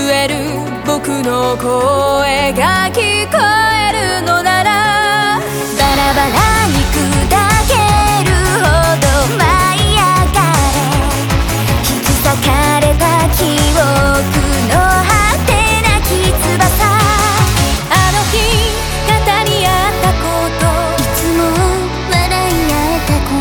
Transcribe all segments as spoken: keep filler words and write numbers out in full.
える僕の声が聞こえるのなら、バラバラに砕けるほど舞い上がれ、引き裂かれた記憶の果てなき翼。あの日語り合ったこと、いつも笑い合えたこと、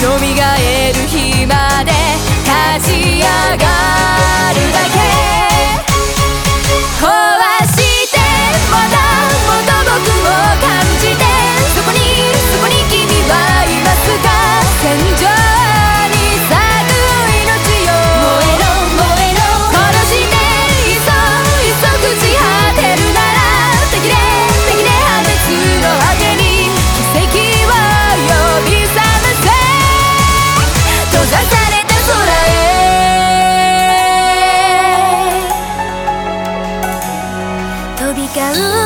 蘇る日まで立ち上がるだけ。壊してまだもっと僕を感じて、そこにそこに君はいますか。戦場に咲く命よ、燃えろ燃えろ、殺していそいそ朽ち果てるなら、手切れ手切れ破滅の果てに奇跡を呼び覚ませ。閉ざされた空へ飛び交う